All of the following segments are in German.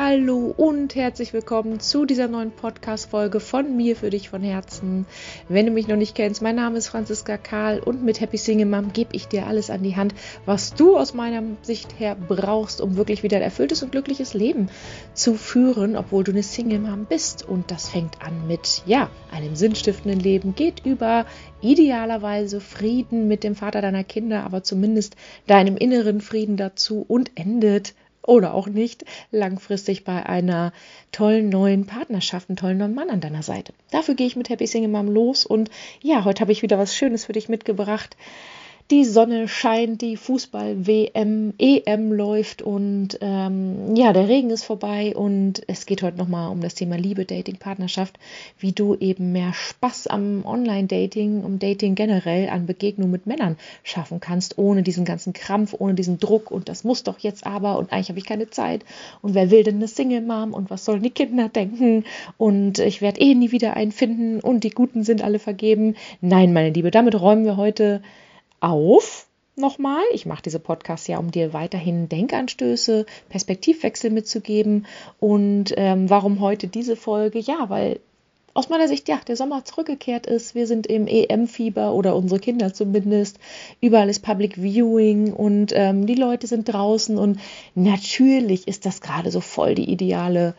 Hallo und herzlich willkommen zu dieser neuen Podcast-Folge von mir für dich von Herzen. Wenn du mich noch nicht kennst, mein Name ist Franziska Karl und mit Happy Single Mom gebe ich dir alles an die Hand, was du aus meiner Sicht her brauchst, um wirklich wieder ein erfülltes und glückliches Leben zu führen, obwohl du eine Single Mom bist. Und das fängt an mit, einem sinnstiftenden Leben, geht über idealerweise Frieden mit dem Vater deiner Kinder, aber zumindest deinem inneren Frieden dazu und endet oder auch nicht langfristig bei einer tollen neuen Partnerschaft, einem tollen neuen Mann an deiner Seite. Dafür gehe ich mit Happy Single Mom los und heute habe ich wieder was Schönes für dich mitgebracht. Die Sonne scheint, die Fußball-WM, EM läuft und der Regen ist vorbei und es geht heute nochmal um das Thema Liebe, Dating, Partnerschaft, wie du eben mehr Spaß am Online-Dating, um Dating generell, an Begegnungen mit Männern schaffen kannst, ohne diesen ganzen Krampf, ohne diesen Druck und das muss doch jetzt aber und eigentlich habe ich keine Zeit und wer will denn eine Single-Mom und was sollen die Kinder denken und ich werde nie wieder einen finden und die Guten sind alle vergeben. Nein, meine Liebe, damit räumen wir heute auf. Nochmal, ich mache diese Podcasts ja, um dir weiterhin Denkanstöße, Perspektivwechsel mitzugeben. Und warum heute diese Folge? Ja, weil aus meiner Sicht, der Sommer zurückgekehrt ist. Wir sind im EM-Fieber oder unsere Kinder zumindest. Überall ist Public Viewing und die Leute sind draußen. Und natürlich ist das gerade so voll die ideale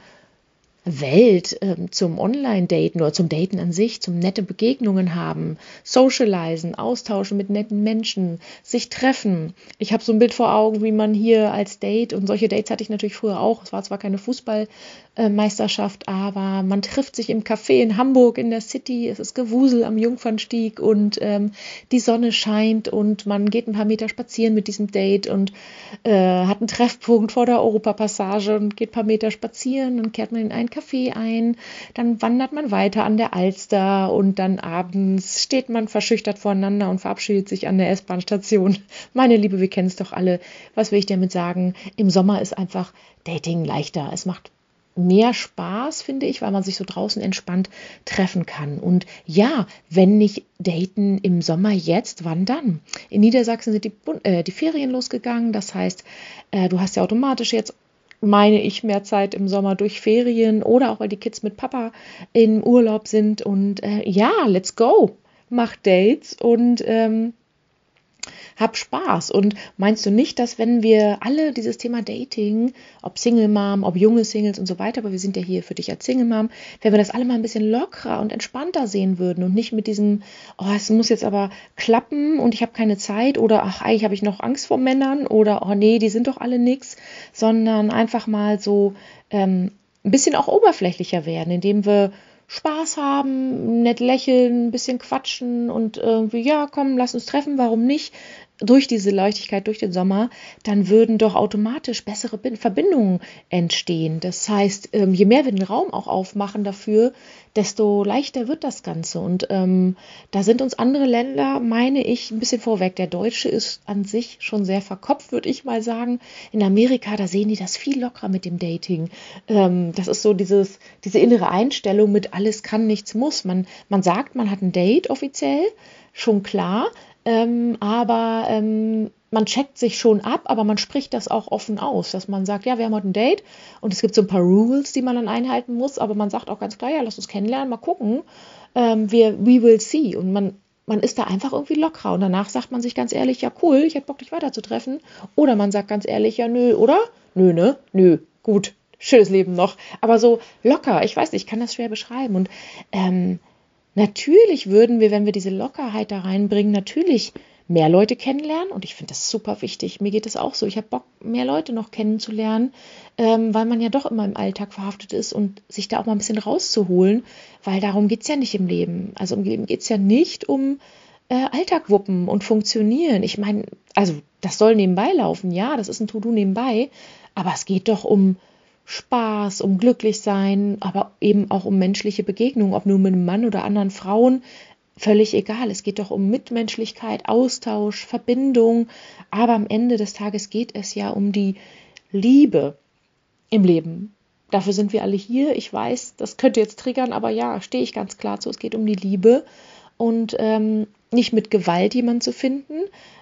Welt zum Online-Daten oder zum Daten an sich, zum nette Begegnungen haben, socialisen, austauschen mit netten Menschen, sich treffen. Ich habe so ein Bild vor Augen, wie man hier als Date, und solche Dates hatte ich natürlich früher auch, es war zwar keine Fußballmeisterschaft, aber man trifft sich im Café in Hamburg in der City, es ist Gewusel am Jungfernstieg und die Sonne scheint und man geht ein paar Meter spazieren mit diesem Date und hat einen Treffpunkt vor der Europapassage und geht ein paar Meter spazieren und kehrt man in einen Café ein, dann wandert man weiter an der Alster und dann abends steht man verschüchtert voreinander und verabschiedet sich an der S-Bahn-Station. Meine Liebe, wir kennen es doch alle. Was will ich damit sagen? Im Sommer ist einfach Dating leichter. Es macht mehr Spaß, finde ich, weil man sich so draußen entspannt treffen kann. Und ja, wenn nicht daten im Sommer jetzt, wann dann? In Niedersachsen sind die Ferien losgegangen. Das heißt, du hast ja automatisch jetzt, meine ich, mehr Zeit im Sommer durch Ferien oder auch, weil die Kids mit Papa im Urlaub sind. Und let's go. Mach Dates und hab Spaß. Und meinst du nicht, dass wenn wir alle dieses Thema Dating, ob Single Mom, ob junge Singles und so weiter, aber wir sind ja hier für dich als Single Mom, wenn wir das alle mal ein bisschen lockerer und entspannter sehen würden und nicht mit diesem, es muss jetzt aber klappen und ich habe keine Zeit oder eigentlich habe ich noch Angst vor Männern oder nee, die sind doch alle nix, sondern einfach mal so ein bisschen auch oberflächlicher werden, indem wir Spaß haben, nett lächeln, ein bisschen quatschen und irgendwie, komm, lass uns treffen, warum nicht? Durch diese Leichtigkeit, durch den Sommer, dann würden doch automatisch bessere Verbindungen entstehen. Das heißt, je mehr wir den Raum auch aufmachen dafür, desto leichter wird das Ganze. Und da sind uns andere Länder, meine ich, ein bisschen vorweg. Der Deutsche ist an sich schon sehr verkopft, würde ich mal sagen. In Amerika, da sehen die das viel lockerer mit dem Dating. Das ist so diese innere Einstellung mit alles kann, nichts muss. Man sagt, man hat ein Date offiziell, schon klar. Aber man checkt sich schon ab, aber man spricht das auch offen aus, dass man sagt, wir haben heute ein Date und es gibt so ein paar Rules, die man dann einhalten muss, aber man sagt auch ganz klar, lass uns kennenlernen, mal gucken, we will see und man ist da einfach irgendwie lockerer und danach sagt man sich ganz ehrlich, ja cool, ich hätte Bock, dich weiterzutreffen oder man sagt ganz ehrlich, ja nö, oder? Nö, ne? Nö, gut, schönes Leben noch, aber so locker, ich weiß nicht, ich kann das schwer beschreiben und natürlich würden wir, wenn wir diese Lockerheit da reinbringen, natürlich mehr Leute kennenlernen und ich finde das super wichtig. Mir geht es auch so. Ich habe Bock, mehr Leute noch kennenzulernen, weil man ja doch immer im Alltag verhaftet ist und sich da auch mal ein bisschen rauszuholen, weil darum geht es ja nicht im Leben. Also im Leben geht es ja nicht um Alltag wuppen und funktionieren. Ich meine, also das soll nebenbei laufen, ja, das ist ein To-Do nebenbei, aber es geht doch um Spaß, um glücklich sein, aber eben auch um menschliche Begegnungen, ob nur mit einem Mann oder anderen Frauen, völlig egal. Es geht doch um Mitmenschlichkeit, Austausch, Verbindung, aber am Ende des Tages geht es ja um die Liebe im Leben. Dafür sind wir alle hier. Ich weiß, das könnte jetzt triggern, aber stehe ich ganz klar zu. Es geht um die Liebe und nicht mit Gewalt jemanden zu finden,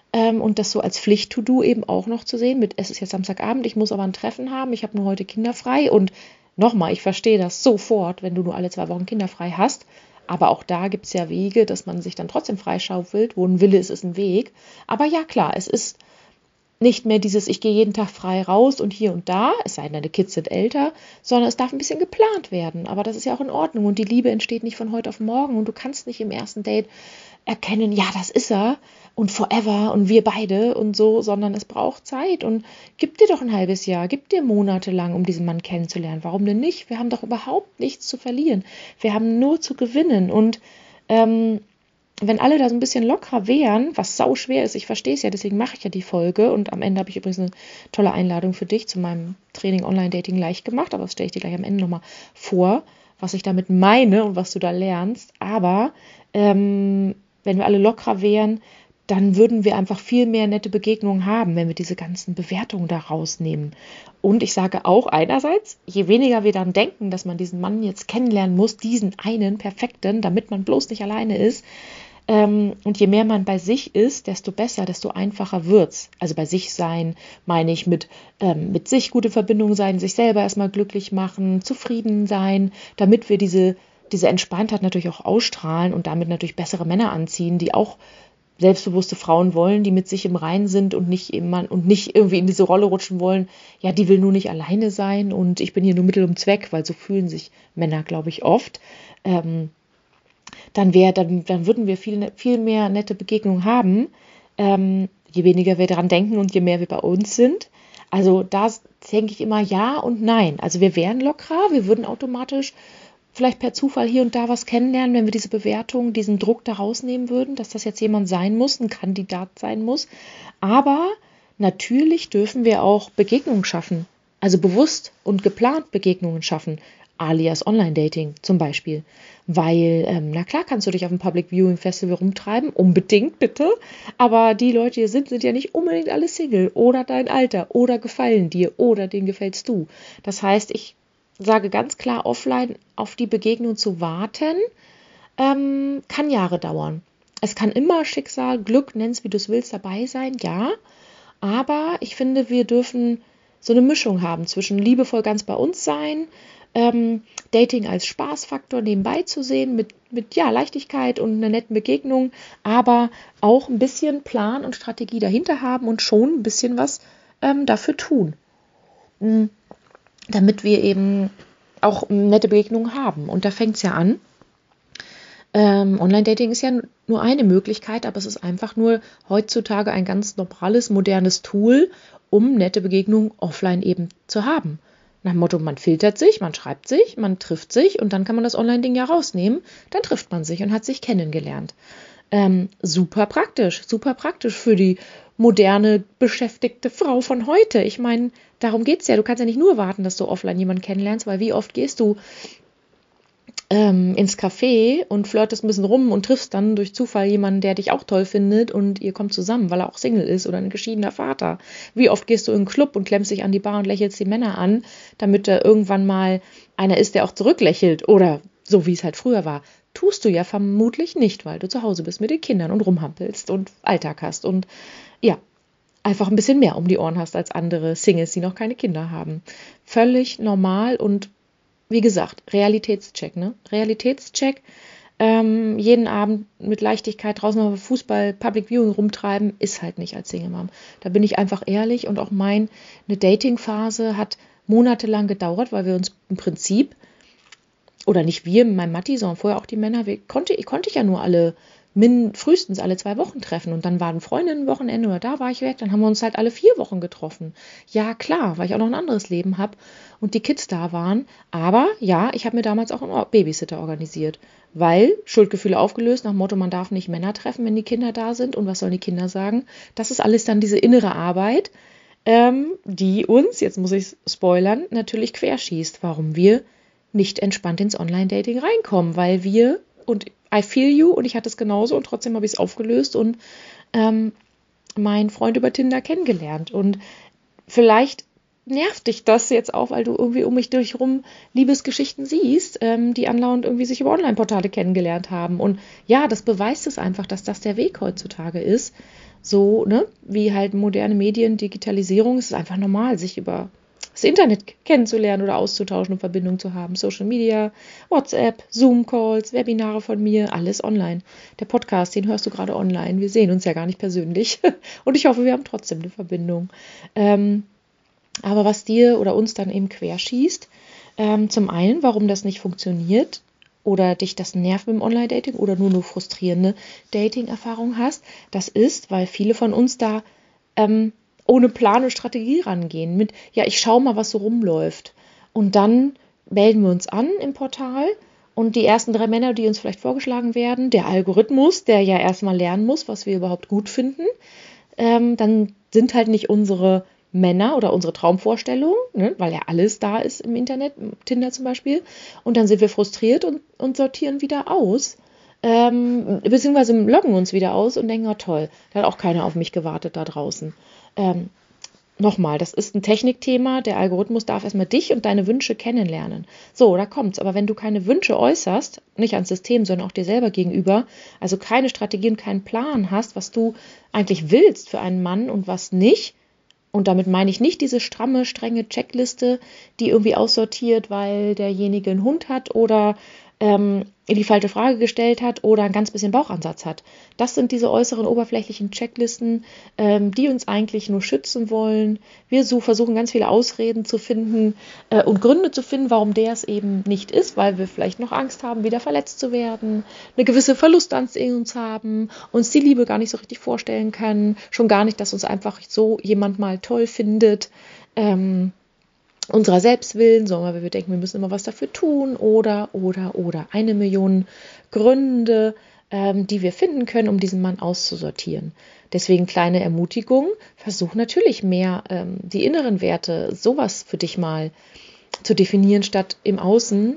Und das so als Pflicht-to-do eben auch noch zu sehen, mit es ist jetzt Samstagabend, ich muss aber ein Treffen haben, ich habe nur heute kinderfrei und nochmal, ich verstehe das sofort, wenn du nur alle 2 Wochen kinderfrei hast, aber auch da gibt es ja Wege, dass man sich dann trotzdem freischaufelt, wo ein Wille ist, ist ein Weg, aber ja klar, es ist nicht mehr dieses, ich gehe jeden Tag frei raus und hier und da, es sei denn, deine Kids sind älter, sondern es darf ein bisschen geplant werden. Aber das ist ja auch in Ordnung und die Liebe entsteht nicht von heute auf morgen und du kannst nicht im ersten Date erkennen, ja, das ist er und forever und wir beide und so, sondern es braucht Zeit und gib dir doch ein halbes Jahr, gib dir Monate lang, um diesen Mann kennenzulernen. Warum denn nicht? Wir haben doch überhaupt nichts zu verlieren. Wir haben nur zu gewinnen und wenn alle da so ein bisschen lockerer wären, was sau schwer ist, ich verstehe es ja, deswegen mache ich ja die Folge und am Ende habe ich übrigens eine tolle Einladung für dich zu meinem Training Online-Dating leicht gemacht, aber das stelle ich dir gleich am Ende nochmal vor, was ich damit meine und was du da lernst, aber wenn wir alle lockerer wären, dann würden wir einfach viel mehr nette Begegnungen haben, wenn wir diese ganzen Bewertungen da rausnehmen. Und ich sage auch einerseits, je weniger wir dann denken, dass man diesen Mann jetzt kennenlernen muss, diesen einen perfekten, damit man bloß nicht alleine ist, und je mehr man bei sich ist, desto besser, desto einfacher wird's. Also bei sich sein, meine ich mit sich gute Verbindung sein, sich selber erstmal glücklich machen, zufrieden sein, damit wir diese Entspanntheit natürlich auch ausstrahlen und damit natürlich bessere Männer anziehen, die auch selbstbewusste Frauen wollen, die mit sich im Reinen sind und nicht irgendwie in diese Rolle rutschen wollen, ja, die will nur nicht alleine sein und ich bin hier nur Mittel zum Zweck, weil so fühlen sich Männer, glaube ich, oft. Dann würden wir viel mehr nette Begegnungen haben, je weniger wir daran denken und je mehr wir bei uns sind. Also da denke ich immer ja und nein. Also wir wären lockerer, wir würden automatisch vielleicht per Zufall hier und da was kennenlernen, wenn wir diese Bewertung, diesen Druck da rausnehmen würden, dass das jetzt jemand sein muss, ein Kandidat sein muss. Aber natürlich dürfen wir auch Begegnungen schaffen, also bewusst und geplant Begegnungen schaffen, alias Online-Dating zum Beispiel. Weil, na klar kannst du dich auf dem Public Viewing Festival rumtreiben, unbedingt bitte, aber die Leute, die hier sind ja nicht unbedingt alle Single oder dein Alter oder gefallen dir oder denen gefällst du. Das heißt, ich sage ganz klar, offline auf die Begegnung zu warten, kann Jahre dauern. Es kann immer Schicksal, Glück, nenn's wie du es willst, dabei sein, ja. Aber ich finde, wir dürfen so eine Mischung haben zwischen liebevoll ganz bei uns sein, Dating als Spaßfaktor nebenbei zu sehen, mit ja, Leichtigkeit und einer netten Begegnung, aber auch ein bisschen Plan und Strategie dahinter haben und schon ein bisschen was dafür tun. Damit wir eben auch nette Begegnungen haben. Und da fängt es ja an. Online-Dating ist ja nur eine Möglichkeit, aber es ist einfach nur heutzutage ein ganz normales, modernes Tool, um nette Begegnungen offline eben zu haben. Nach dem Motto, man filtert sich, man schreibt sich, man trifft sich und dann kann man das Online-Ding ja rausnehmen. Dann trifft man sich und hat sich kennengelernt. Super praktisch für die moderne, beschäftigte Frau von heute. Ich meine, darum geht's ja. Du kannst ja nicht nur warten, dass du offline jemanden kennenlernst, weil wie oft gehst du ins Café und flirtest ein bisschen rum und triffst dann durch Zufall jemanden, der dich auch toll findet und ihr kommt zusammen, weil er auch Single ist oder ein geschiedener Vater. Wie oft gehst du in einen Club und klemmst dich an die Bar und lächelst die Männer an, damit da irgendwann mal einer ist, der auch zurücklächelt oder so, wie es halt früher war. Tust du ja vermutlich nicht, weil du zu Hause bist mit den Kindern und rumhampelst und Alltag hast und ja, einfach ein bisschen mehr um die Ohren hast als andere Singles, die noch keine Kinder haben. Völlig normal und wie gesagt, Realitätscheck, ne? Realitätscheck, jeden Abend mit Leichtigkeit draußen mal Fußball, Public Viewing rumtreiben, ist halt nicht als Single Mom. Da bin ich einfach ehrlich und auch eine Dating-Phase hat monatelang gedauert, weil wir uns im Prinzip, oder nicht wir, mein Matti, sondern vorher auch die Männer, konnte ich ja nur frühestens alle 2 Wochen treffen und dann waren Freundinnen Wochenende oder da war ich weg, dann haben wir uns halt alle 4 Wochen getroffen. Ja, klar, weil ich auch noch ein anderes Leben habe und die Kids da waren, aber ja, ich habe mir damals auch einen Babysitter organisiert, weil Schuldgefühle aufgelöst nach dem Motto, man darf nicht Männer treffen, wenn die Kinder da sind und was sollen die Kinder sagen? Das ist alles dann diese innere Arbeit, die uns, jetzt muss ich spoilern, natürlich querschießt, warum wir nicht entspannt ins Online-Dating reinkommen, weil wir, und I feel you, und ich hatte es genauso und trotzdem habe ich es aufgelöst und meinen Freund über Tinder kennengelernt. Und vielleicht nervt dich das jetzt auch, weil du irgendwie um mich rum Liebesgeschichten siehst, die andauernd irgendwie sich über Online-Portale kennengelernt haben. Und ja, das beweist es einfach, dass das der Weg heutzutage ist. So, ne, wie halt moderne Medien, Digitalisierung, es ist einfach normal, sich über das Internet kennenzulernen oder auszutauschen und Verbindung zu haben. Social Media, WhatsApp, Zoom-Calls, Webinare von mir, alles online. Der Podcast, den hörst du gerade online. Wir sehen uns ja gar nicht persönlich. Und ich hoffe, wir haben trotzdem eine Verbindung. Aber was dir oder uns dann eben querschießt, zum einen, warum das nicht funktioniert oder dich das nervt mit dem Online-Dating oder nur frustrierende Dating-Erfahrung hast, das ist, weil viele von uns da ohne Plan und Strategie rangehen. Mit, ja, ich schaue mal, was so rumläuft. Und dann melden wir uns an im Portal und die ersten 3 Männer, die uns vielleicht vorgeschlagen werden, der Algorithmus, der ja erstmal lernen muss, was wir überhaupt gut finden, dann sind halt nicht unsere Männer oder unsere Traumvorstellungen, ne, weil ja alles da ist im Internet, Tinder zum Beispiel. Und dann sind wir frustriert und sortieren wieder aus. Beziehungsweise loggen uns wieder aus und denken, oh toll, da hat auch keiner auf mich gewartet da draußen. Nochmal, das ist ein Technikthema, der Algorithmus darf erstmal dich und deine Wünsche kennenlernen. So, da kommt's. Aber wenn du keine Wünsche äußerst, nicht ans System, sondern auch dir selber gegenüber, also keine Strategie und keinen Plan hast, was du eigentlich willst für einen Mann und was nicht, und damit meine ich nicht diese stramme, strenge Checkliste, die irgendwie aussortiert, weil derjenige einen Hund hat oder die falsche Frage gestellt hat oder ein ganz bisschen Bauchansatz hat. Das sind diese äußeren, oberflächlichen Checklisten, die uns eigentlich nur schützen wollen. Wir versuchen ganz viele Ausreden zu finden und Gründe zu finden, warum der es eben nicht ist, weil wir vielleicht noch Angst haben, wieder verletzt zu werden, eine gewisse Verlustangst in uns haben, uns die Liebe gar nicht so richtig vorstellen können, schon gar nicht, dass uns einfach so jemand mal toll findet, unserer Selbstwillen, sondern weil wir denken, wir müssen immer was dafür tun oder 1 Million Gründe, die wir finden können, um diesen Mann auszusortieren. Deswegen kleine Ermutigung, versuch natürlich mehr die inneren Werte, sowas für dich mal zu definieren, statt im Außen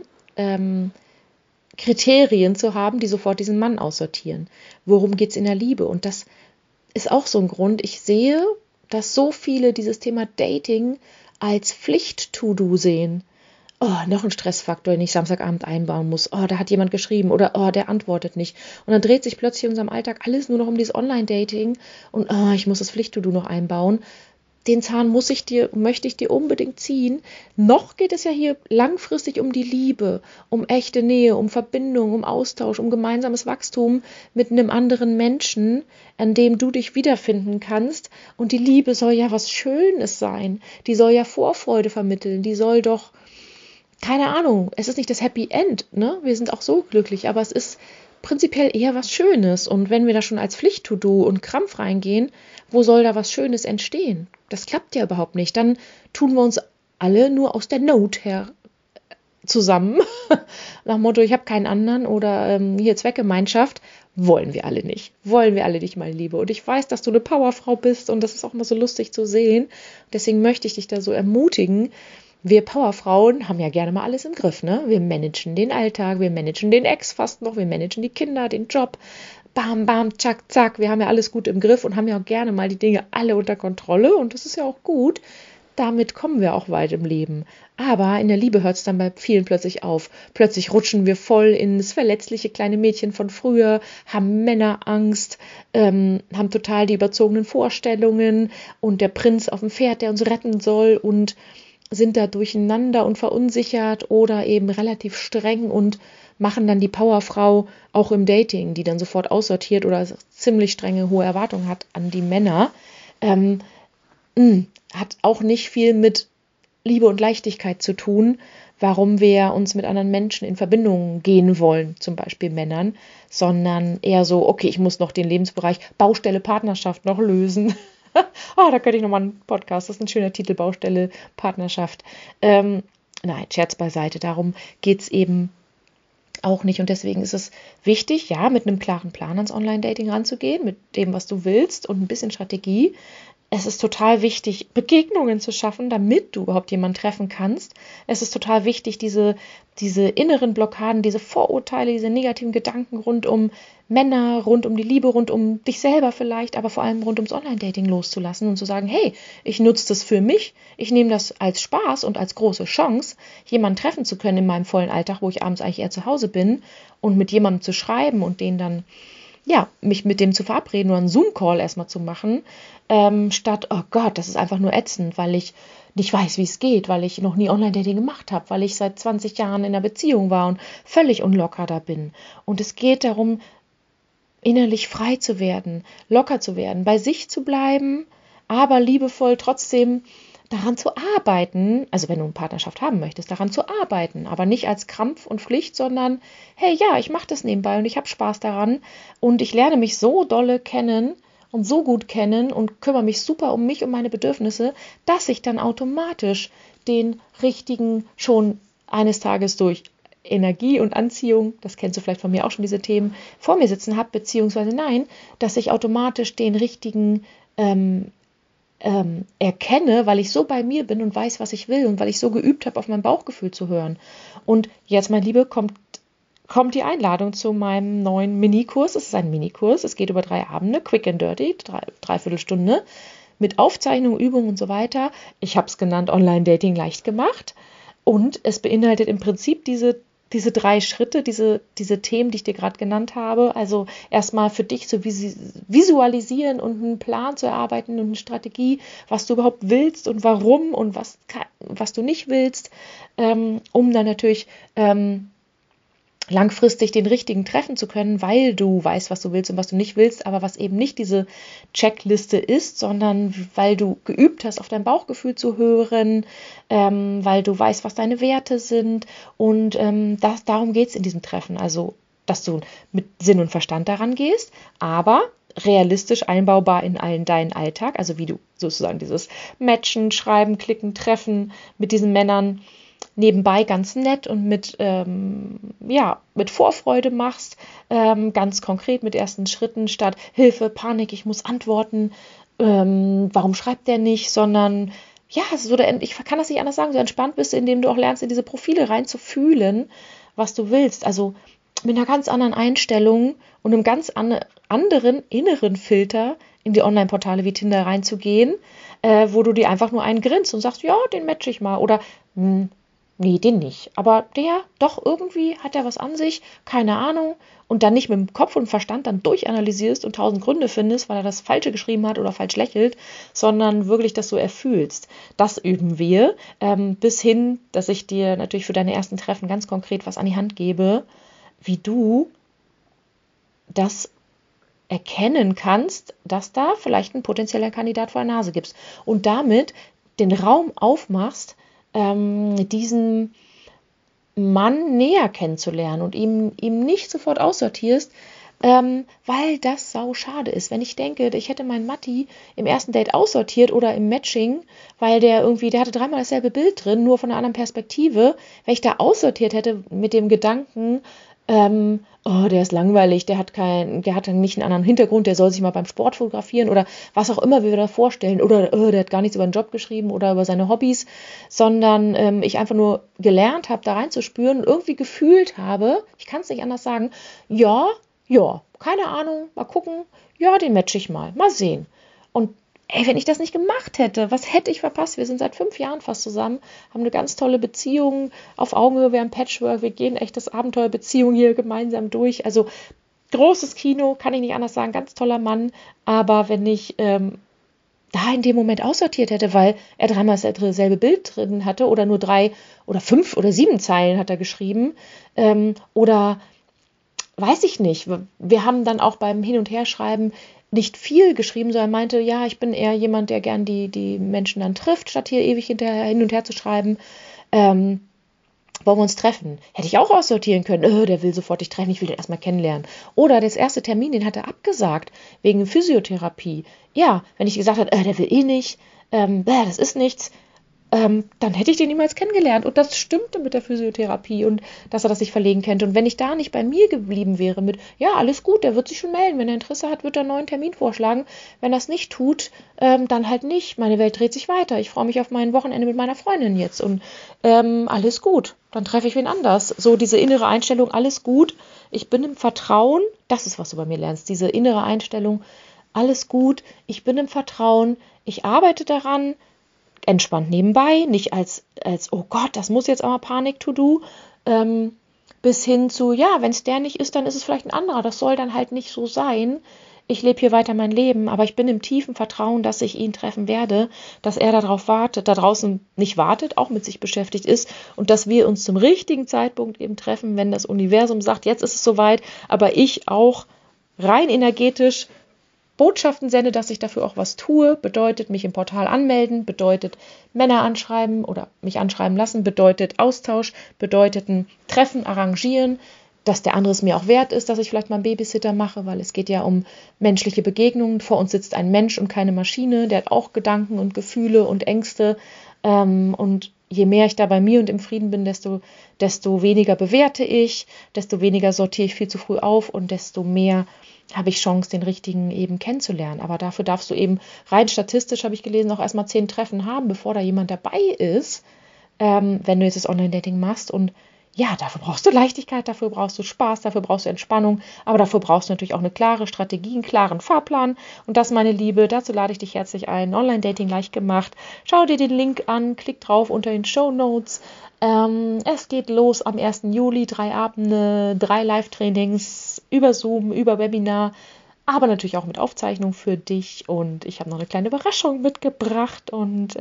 Kriterien zu haben, die sofort diesen Mann aussortieren. Worum geht es in der Liebe? Und das ist auch so ein Grund. Ich sehe, dass so viele dieses Thema Dating als Pflicht-To-Do sehen. Oh, noch ein Stressfaktor, den ich Samstagabend einbauen muss. Oh, da hat jemand geschrieben oder oh, der antwortet nicht. Und dann dreht sich plötzlich in unserem Alltag alles nur noch um dieses Online-Dating und oh, ich muss das Pflicht-To-Do noch einbauen. Den Zahn möchte ich dir unbedingt ziehen. Noch geht es ja hier langfristig um die Liebe, um echte Nähe, um Verbindung, um Austausch, um gemeinsames Wachstum mit einem anderen Menschen, an dem du dich wiederfinden kannst. Und die Liebe soll ja was Schönes sein. Die soll ja Vorfreude vermitteln. Die soll doch, keine Ahnung, es ist nicht das Happy End, ne? Wir sind auch so glücklich, aber es ist prinzipiell eher was Schönes. Und wenn wir da schon als Pflicht-To-Do und Krampf reingehen, wo soll da was Schönes entstehen? Das klappt ja überhaupt nicht. Dann tun wir uns alle nur aus der Not her zusammen. Nach dem Motto, ich habe keinen anderen oder hier Zweckgemeinschaft. Wollen wir alle nicht. Wollen wir alle nicht, meine Liebe. Und ich weiß, dass du eine Powerfrau bist und das ist auch immer so lustig zu sehen. Deswegen möchte ich dich da so ermutigen. Wir Powerfrauen haben ja gerne mal alles im Griff, ne? Wir managen den Alltag, wir managen den Ex fast noch, wir managen die Kinder, den Job. Bam, bam, zack, zack. Wir haben ja alles gut im Griff und haben ja auch gerne mal die Dinge alle unter Kontrolle. Und das ist ja auch gut. Damit kommen wir auch weit im Leben. Aber in der Liebe hört es dann bei vielen plötzlich auf. Plötzlich rutschen wir voll ins verletzliche kleine Mädchen von früher, haben Männerangst, haben total die überzogenen Vorstellungen und der Prinz auf dem Pferd, der uns retten soll und sind da durcheinander und verunsichert oder eben relativ streng und machen dann die Powerfrau auch im Dating, die dann sofort aussortiert oder ziemlich strenge, hohe Erwartungen hat an die Männer. Hat auch nicht viel mit Liebe und Leichtigkeit zu tun, warum wir uns mit anderen Menschen in Verbindung gehen wollen, zum Beispiel Männern, sondern eher so, okay, ich muss noch den Lebensbereich Baustelle Partnerschaft noch lösen. Da könnte ich nochmal einen Podcast, das ist ein schöner Titel, Baustelle Partnerschaft. Nein, Scherz beiseite, darum geht es eben auch nicht. Und deswegen ist es wichtig, ja, mit einem klaren Plan ans Online-Dating ranzugehen, mit dem, was du willst und ein bisschen Strategie. Es ist total wichtig, Begegnungen zu schaffen, damit du überhaupt jemanden treffen kannst. Es ist total wichtig, diese inneren Blockaden, diese Vorurteile, diese negativen Gedanken rund um Männer, rund um die Liebe, rund um dich selber vielleicht, aber vor allem rund ums Online-Dating loszulassen und zu sagen, hey, ich nutze das für mich, ich nehme das als Spaß und als große Chance, jemanden treffen zu können in meinem vollen Alltag, wo ich abends eigentlich eher zu Hause bin und mit jemandem zu schreiben und den dann mich mit dem zu verabreden oder einen Zoom-Call erstmal zu machen, statt, oh Gott, das ist einfach nur ätzend, weil ich nicht weiß, wie es geht, weil ich noch nie Online-Dating gemacht habe, weil ich seit 20 Jahren in einer Beziehung war und völlig unlocker da bin. Und es geht darum, innerlich frei zu werden, locker zu werden, bei sich zu bleiben, aber liebevoll trotzdem daran zu arbeiten, also wenn du eine Partnerschaft haben möchtest, daran zu arbeiten, aber nicht als Krampf und Pflicht, sondern hey, ja, ich mache das nebenbei und ich habe Spaß daran und ich lerne mich so dolle kennen und so gut kennen und kümmere mich super um mich und meine Bedürfnisse, dass ich dann automatisch den richtigen schon eines Tages durch Energie und Anziehung, das kennst du vielleicht von mir auch schon, diese Themen, vor mir sitzen habe, beziehungsweise nein, dass ich automatisch den richtigen erkenne, weil ich so bei mir bin und weiß, was ich will und weil ich so geübt habe, auf mein Bauchgefühl zu hören. Und jetzt, mein Liebe, kommt die Einladung zu meinem neuen Minikurs. Es ist ein Minikurs, es geht über 3 Abende, quick and dirty, dreiviertel Stunde, mit Aufzeichnung, Übung und so weiter. Ich habe es genannt, Online-Dating leicht gemacht. Und es beinhaltet im Prinzip diese 3 Schritte, diese Themen, die ich dir gerade genannt habe, also erstmal für dich zu visualisieren und einen Plan zu erarbeiten und eine Strategie, was du überhaupt willst und warum und was du nicht willst, um dann natürlich langfristig den richtigen treffen zu können, weil du weißt, was du willst und was du nicht willst, aber was eben nicht diese Checkliste ist, sondern weil du geübt hast, auf dein Bauchgefühl zu hören, weil du weißt, was deine Werte sind und darum geht es in diesem Treffen, also dass du mit Sinn und Verstand daran gehst, aber realistisch einbaubar in allen deinen Alltag, also wie du sozusagen dieses Matchen, Schreiben, Klicken, Treffen mit diesen Männern nebenbei ganz nett und mit Vorfreude machst, ganz konkret mit ersten Schritten statt Hilfe, Panik, ich muss antworten, warum schreibt der nicht, sondern ja, so ich kann das nicht anders sagen, so entspannt bist du, indem du auch lernst, in diese Profile reinzufühlen, was du willst, also mit einer ganz anderen Einstellung und einem ganz anderen inneren Filter in die Online-Portale wie Tinder reinzugehen, wo du dir einfach nur einen grinst und sagst, ja, den matche ich mal oder nee, den nicht. Aber der, doch irgendwie hat er was an sich, keine Ahnung. Und dann nicht mit dem Kopf und Verstand dann durchanalysierst und 1000 Gründe findest, weil er das Falsche geschrieben hat oder falsch lächelt, sondern wirklich das so erfühlst. Das üben wir. Bis hin, dass ich dir natürlich für deine ersten Treffen ganz konkret was an die Hand gebe, wie du das erkennen kannst, dass da vielleicht ein potenzieller Kandidat vor der Nase gibst. Und damit den Raum aufmachst, diesen Mann näher kennenzulernen und ihm nicht sofort aussortierst, weil das sau schade ist. Wenn ich denke, ich hätte meinen Matti im ersten Date aussortiert oder im Matching, weil der hatte 3-mal dasselbe Bild drin, nur von einer anderen Perspektive, wenn ich da aussortiert hätte mit dem Gedanken, der ist langweilig, der hat nicht einen anderen Hintergrund, der soll sich mal beim Sport fotografieren oder was auch immer wir da vorstellen oder der hat gar nichts über den Job geschrieben oder über seine Hobbys, sondern ich einfach nur gelernt habe, da reinzuspüren und irgendwie gefühlt habe, ich kann es nicht anders sagen, ja, keine Ahnung, mal gucken, ja, den matche ich mal sehen. Und wenn ich das nicht gemacht hätte, was hätte ich verpasst? Wir sind seit 5 Jahren fast zusammen, haben eine ganz tolle Beziehung auf Augenhöhe, wir haben Patchwork, wir gehen echt das Abenteuerbeziehung hier gemeinsam durch. Also großes Kino, kann ich nicht anders sagen, ganz toller Mann. Aber wenn ich da in dem Moment aussortiert hätte, weil er 3-mal dasselbe Bild drin hatte oder nur 3 oder 5 oder 7 Zeilen hat er geschrieben oder weiß ich nicht. Wir haben dann auch beim Hin- und Herschreiben nicht viel geschrieben, sondern meinte, ja, ich bin eher jemand, der gern die Menschen dann trifft, statt hier ewig hinterher hin und her zu schreiben. Wollen wir uns treffen? Hätte ich auch aussortieren können. Der will sofort dich treffen, ich will den erstmal kennenlernen. Oder das erste Termin, den hat er abgesagt, wegen Physiotherapie. Ja, wenn ich gesagt habe, der will eh nicht, das ist nichts. dann hätte ich den niemals kennengelernt. Und das stimmte mit der Physiotherapie und dass er das nicht verlegen könnte. Und wenn ich da nicht bei mir geblieben wäre mit, ja, alles gut, der wird sich schon melden. Wenn er Interesse hat, wird er einen neuen Termin vorschlagen. Wenn er es nicht tut, dann halt nicht. Meine Welt dreht sich weiter. Ich freue mich auf mein Wochenende mit meiner Freundin jetzt. Und alles gut. Dann treffe ich wen anders. So diese innere Einstellung, alles gut. Ich bin im Vertrauen. Das ist, was du bei mir lernst. Diese innere Einstellung, alles gut. Ich bin im Vertrauen. Ich arbeite daran. Entspannt nebenbei, nicht als oh Gott, das muss jetzt aber Panik-to-do, bis hin zu, ja, wenn es der nicht ist, dann ist es vielleicht ein anderer. Das soll dann halt nicht so sein. Ich lebe hier weiter mein Leben, aber ich bin im tiefen Vertrauen, dass ich ihn treffen werde, dass er darauf wartet, da draußen nicht wartet, auch mit sich beschäftigt ist und dass wir uns zum richtigen Zeitpunkt eben treffen, wenn das Universum sagt, jetzt ist es soweit, aber ich auch rein energetisch Botschaften sende, dass ich dafür auch was tue, bedeutet mich im Portal anmelden, bedeutet Männer anschreiben oder mich anschreiben lassen, bedeutet Austausch, bedeutet ein Treffen arrangieren, dass der andere es mir auch wert ist, dass ich vielleicht mal einen Babysitter mache, weil es geht ja um menschliche Begegnungen. Vor uns sitzt ein Mensch und keine Maschine, der hat auch Gedanken und Gefühle und Ängste. Und je mehr ich da bei mir und im Frieden bin, desto weniger bewerte ich, desto weniger sortiere ich viel zu früh auf und desto mehr habe ich Chance, den richtigen eben kennenzulernen. Aber dafür darfst du eben rein statistisch, habe ich gelesen, auch erstmal 10 Treffen haben, bevor da jemand dabei ist, wenn du jetzt das Online-Dating machst. Und ja, dafür brauchst du Leichtigkeit, dafür brauchst du Spaß, dafür brauchst du Entspannung, aber dafür brauchst du natürlich auch eine klare Strategie, einen klaren Fahrplan. Und das, meine Liebe, dazu lade ich dich herzlich ein. Online-Dating leicht gemacht. Schau dir den Link an, klick drauf unter den Shownotes. Es geht los am 1. Juli, 3 Abende, 3 Live-Trainings über Zoom, über Webinar, aber natürlich auch mit Aufzeichnung für dich. Und ich habe noch eine kleine Überraschung mitgebracht und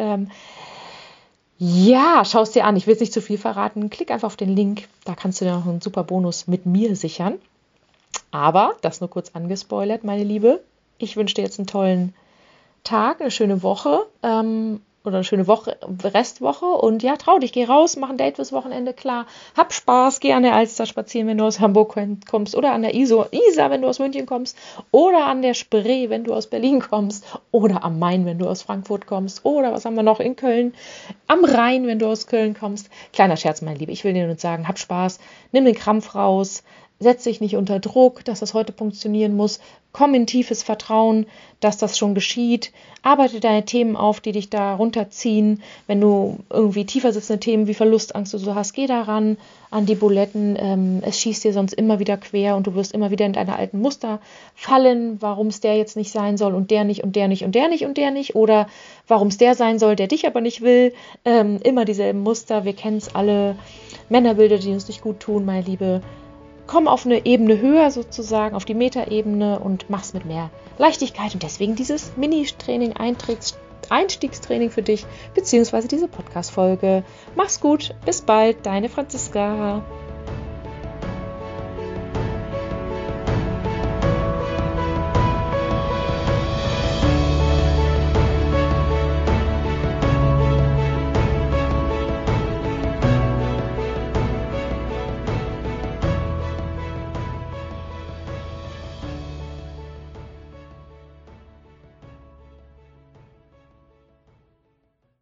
ja, schau es dir an. Ich will es nicht zu viel verraten. Klick einfach auf den Link. Da kannst du dir noch einen super Bonus mit mir sichern. Aber, das nur kurz angespoilert, meine Liebe. Ich wünsche dir jetzt einen tollen Tag, eine schöne Woche oder eine schöne Restwoche. Und ja, trau dich, geh raus, mach ein Date fürs Wochenende, klar. Hab Spaß, geh an der Alster spazieren, wenn du aus Hamburg kommst. Oder an der Isar, wenn du aus München kommst. Oder an der Spree, wenn du aus Berlin kommst. Oder am Main, wenn du aus Frankfurt kommst. Oder was haben wir noch in Köln? Am Rhein, wenn du aus Köln kommst. Kleiner Scherz, mein Liebe. Ich will dir nur sagen, hab Spaß, nimm den Krampf raus. Setz dich nicht unter Druck, dass das heute funktionieren muss. Komm in tiefes Vertrauen, dass das schon geschieht. Arbeite deine Themen auf, die dich da runterziehen. Wenn du irgendwie tiefer sitzende Themen wie Verlustangst oder so hast, geh daran an die Buletten. Es schießt dir sonst immer wieder quer und du wirst immer wieder in deine alten Muster fallen, warum es der jetzt nicht sein soll und der nicht und der nicht und der nicht und der nicht. Oder warum es der sein soll, der dich aber nicht will. Immer dieselben Muster. Wir kennen es alle. Männerbilder, die uns nicht gut tun, meine Liebe. Komm auf eine Ebene höher sozusagen, auf die Metaebene und mach's mit mehr Leichtigkeit. Und deswegen dieses Mini-Training, Einstiegstraining für dich, beziehungsweise diese Podcast-Folge. Mach's gut, bis bald, deine Franziska.